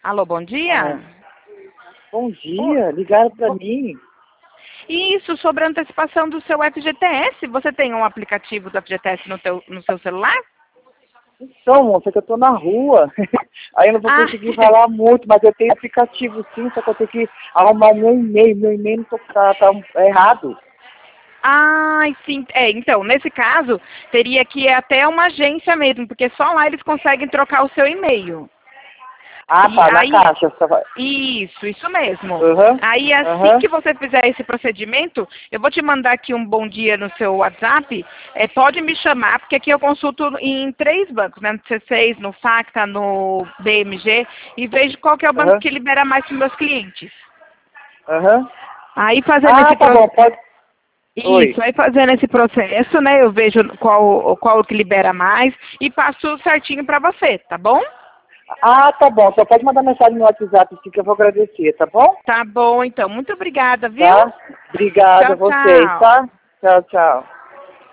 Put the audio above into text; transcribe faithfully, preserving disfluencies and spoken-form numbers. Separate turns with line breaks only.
Alô, bom dia?
Ah, bom dia, ligaram para mim.
Isso, sobre a antecipação do seu F G T S. Você tem um aplicativo do F G T S no, teu, no seu celular?
Então, moça, que eu tô na rua. Aí eu não vou
Ah,
conseguir falar muito, mas eu tenho aplicativo sim, só que eu tenho que arrumar o meu e-mail. Meu e-mail não tô, tá, tá errado.
ai, sim. É, então, nesse caso, teria que ir até uma agência mesmo, porque só lá eles conseguem trocar o seu e-mail.
Ah,
E
tá, na
aí,
caixa. Só vai-
isso, isso mesmo.
Aham,
Aí, assim
aham,
que você fizer esse procedimento, eu vou te mandar aqui um bom dia no seu WhatsApp. É, pode me chamar, porque aqui eu consulto em três bancos, né? No C seis, no Facta, no B M G, e vejo qual que é o banco
aham,
que libera mais para os meus clientes.
aham.
Aí, fazendo
Ah,
esse
tá bom,
processo.
pode.
Isso,
Oi.
aí fazendo esse processo, né? Eu vejo qual, qual que libera mais e passo certinho para você, tá bom?
Ah, tá bom. Só pode mandar mensagem no WhatsApp assim que eu vou agradecer, tá bom?
Tá bom, então. Muito obrigada, viu?
Tá? Obrigada a
Tchau,
vocês,
tchau.
tá? Tchau, tchau.